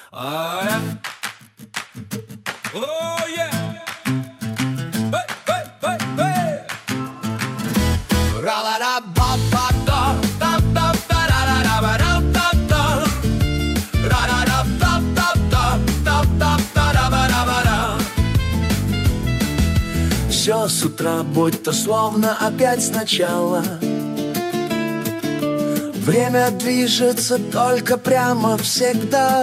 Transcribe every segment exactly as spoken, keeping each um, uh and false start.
Oh yeah. Oh yeah. Hey, hey, hey, hey. Ra la da ba ba da da da da da da da da da da. Ra da da da da da da da da da da da. Все с утра, будь то словно опять сначала. Время движется только прямо всегда.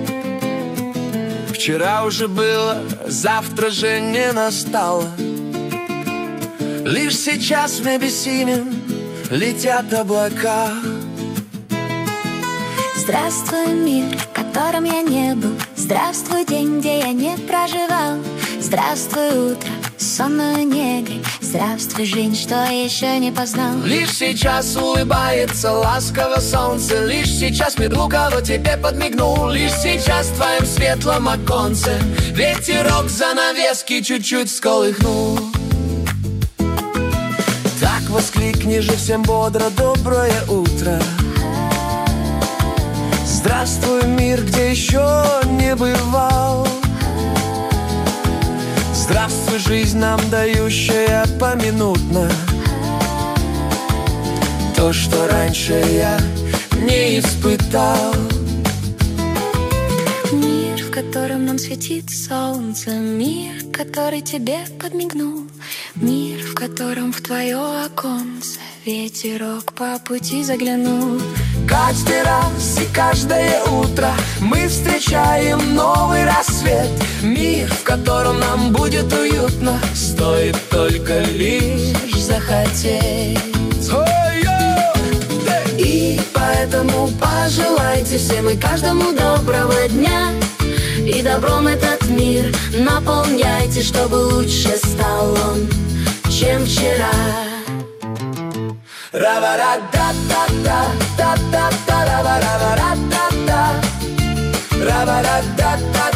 Вчера уже было, завтра же не настало. Лишь сейчас в небе синем летят облака. Здравствуй, мир, в котором я не был. Здравствуй, день, где я не проживал. Здравствуй, утро, сонную негрь. Здравствуй, жизнь, что еще не познал. Лишь сейчас улыбается ласково солнце. Лишь сейчас мир лукаво тебе подмигнул. Лишь сейчас в твоем светлом оконце ветерок занавески чуть-чуть всколыхнул. Так воскликни же всем бодро: доброе утро. Здравствуй, мир, где еще не бывал. Здравствуй, жизнь, нам дающая поминутно то, что раньше я не испытал. Мир, в котором нам светит солнце. Мир, который тебе подмигнул. Мир, в котором в твое оконце ветерок по пути заглянул. Каждый раз и каждое утро мы встречаем новый рассвет. Мир, в котором нам будет уютно, стоит только лишь захотеть. И поэтому пожелайте всем и каждому доброго дня. И добром этот мир наполняйте, чтобы лучше стал он, чем вчера. Ра-ра-да-да-да-да-да-да-да-ра-ра-да-да. Ра-ра-да-да-да.